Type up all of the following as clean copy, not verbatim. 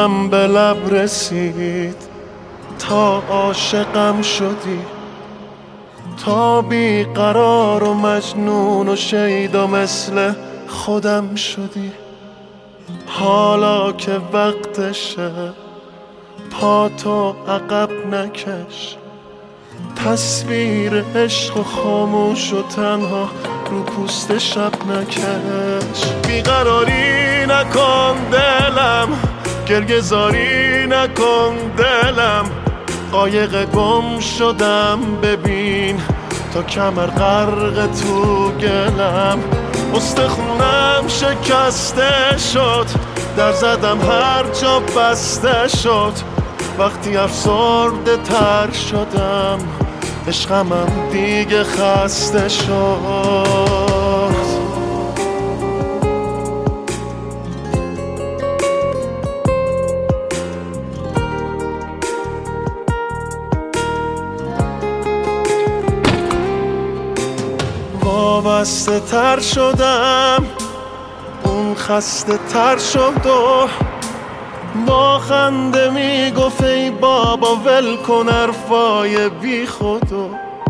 جونم به لب رسید، تا عاشقم شدی، تا بیقرار و مجنون و شیدا مثل خودم شدی. حالا که وقتشه پاتو عقب نکش، تصویر عشق و خاموش و تنها رو پوست شب نکش. بیقراری نکن دلم، گرگزاری نکن دلم، قایق گم شدم ببین تا کمر غرق تو گلم. استخونم شکسته شد، در زدم هر جا بسته شد، وقتی افسرده تر شدم عشقمم دیگه خسته شد. وابسته تر شدم، اون خسته تر شد و با خنده میگفت ای بابا ول کن حرفای بی خودو.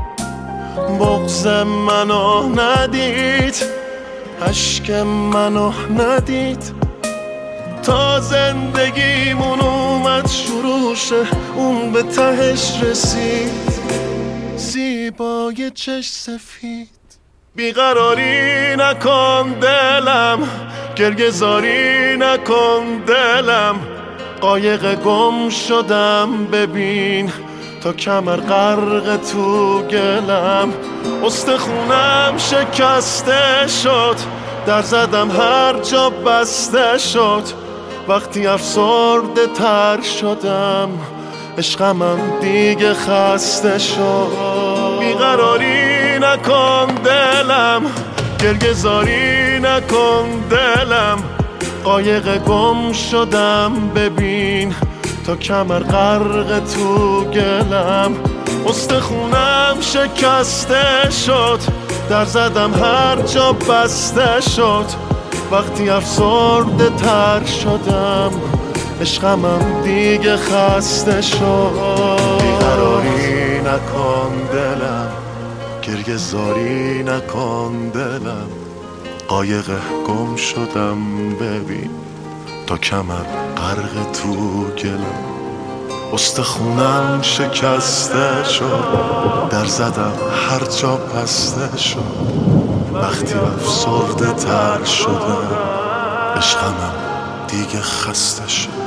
بغض منو ندید، اشک منو ندید، تا زندگیمون اومد شروع شه اون به تهش رسید، زیبای چش سفید. بیقراری نکن دلم، گرگزاری نکن دلم، قایق گم شدم ببین تا کمر غرق تو گلم. استخونم شکسته شد، در زدم هر جا بسته شد، وقتی افسرده تر شدم عشقمم دیگه خسته شد. بیقراری نکن دلم، گرگزاری نکن دلم، قایق گم شدم ببین تا کمر غرق تو گلم. استخونم شکسته شد، در زدم هر جا بسته شد، وقتی افسرده تر شدم عشقمم دیگه خسته شد. بیقراری نکن دلم، گرگزاری نکن دلم، قایق گم شدم ببین تا کمر غرق تو گلم. استخونم شکسته شد، در زدم هر جا بسته شد، وقتی افسرده تر شدم عشقمم دیگه خسته شد.